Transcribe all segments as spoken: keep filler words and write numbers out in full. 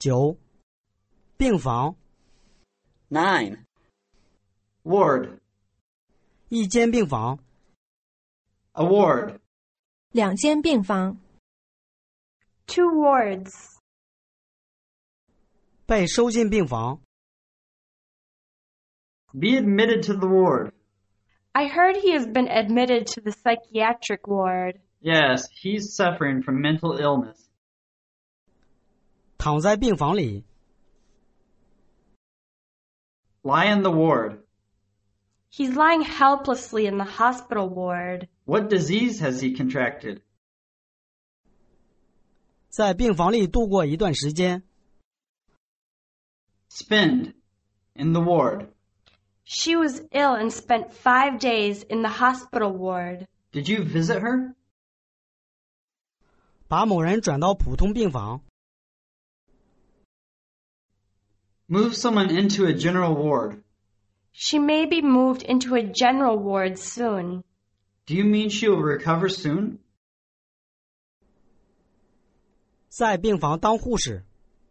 九，病房， Nine. Ward. 一间病房， A ward. 两间病房， Two wards. 被收进病房， Be admitted to the ward. I heard he has been admitted to the psychiatric ward. Yes, he's suffering from mental illness. 躺在病房里， Lie in the ward. He's lying helplessly in the hospital ward. What disease has he contracted? 在病房里度过一段时间， Spend. In the ward. She was ill and spent five days in the hospital ward. Did you visit her? 把某人转到普通病房， Move someone into a general ward. She may be moved into a general ward soon. Do you mean she will recover soon? 在病房当护士，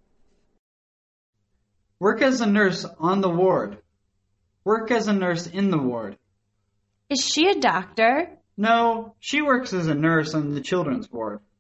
Work as a nurse on the ward. Work as a nurse in the ward. Is she a doctor? No, she works as a nurse on the children's ward.